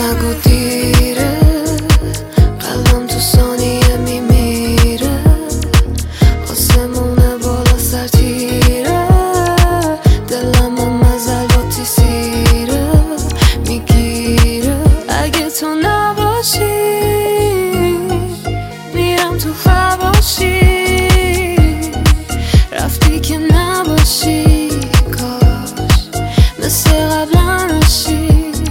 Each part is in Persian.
نگو دیره، قلبم تو ثانیه میمیره، آسمونه بالا سر تیره، دلم مزل با تیسیره میگیره. اگه تو نباشی میرم تو حواشی، رفتی که نباشی کاش مثل قبلا نشی.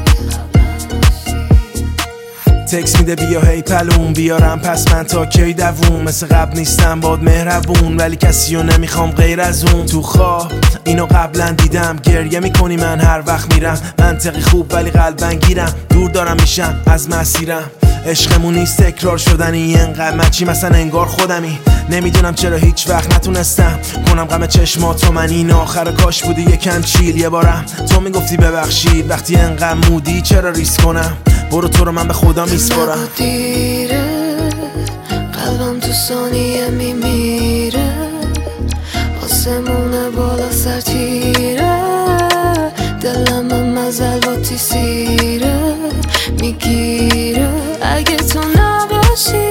تکس میده بیا هی پلون بیارم پس من تا کی دووم، مثل قبل نیستم باد مهربون ولی کسیو نمیخوام غیر از اون. تو خواب اینو قبلا دیدم، گریه میکنی من هر وقت میرم، منطقی خوب ولی قلبن گیرم، دور دارم میشم از مسیرم. عشقمون نیست تکرار شدنی اینقدر مچی مثلا انگار خودمی، نمیدونم چرا هیچ وقت نتونستم کنم غم چشماتو من. این آخر کاش بودی یکم چیل، یه بارم تو میگفتی ببخشید وقتی انقدر مودی چرا ریسک کنم. برو تو رو من به خدا میسپارم. نگو دیره، قلبم تو ثانیه میمیره، آسمونه بالا سر تیره، دلم مزل با تیسیره میگیره. اگه تو نباشی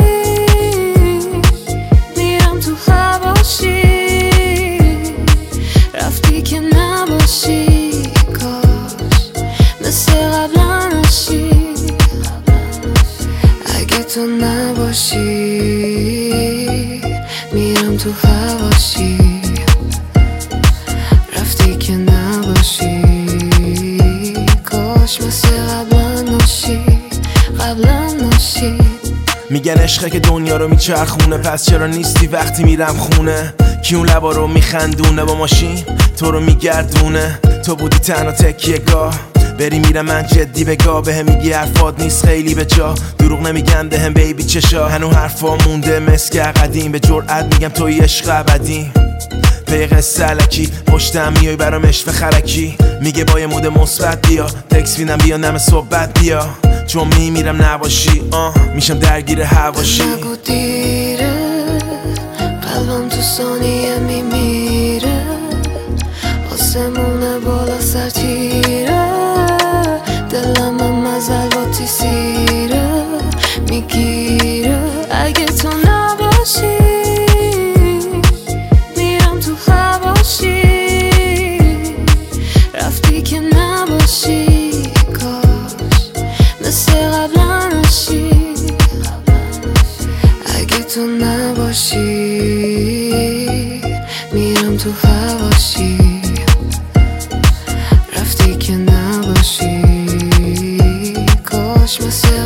میرم تو حواشی، رفتی که نباشی کاش مثل قبلا نشی. اگه تو نباشی میرم تو حواشی، رفتی که نباشی کاش مثل قبلا نشی، قبلا نشی. میگن عشقه که دنیا رو میچرخونه، پس چرا نیستی وقتی میرم خونه؟ کی اون لبا رو میخندونه با ماشین تو رو میگردونه؟ تو بودی تنها تکیه گاه، بری میرم من جدی بگاه، بهم میگی حرفات نیست خیلی به جا، دروغ نمیگن بهم بیبی چشا، هنو حرفا مونده مسک قدیم، به جرئت میگم توی عشق ابدی. پی قصه الکی پشتم میای برام عشق خرکی، میگه با یه مود مثبت بیا، تکس میدم بیا نم صحبت بیا، چون میمیرم نباشی میشم درگیر حواشی. نگو دیره، قلبم تو ثانیه میمیره، آسمونه بالا سر تیره، دلم مزل با تیسیره میگیره. اگه تو نباشی میرم تو حواشی، رفتی که نباشی کاش مثل قبلا نشی. اگه تو نباشی میرم تو حواشی، رفتی که نباشی کاش مثل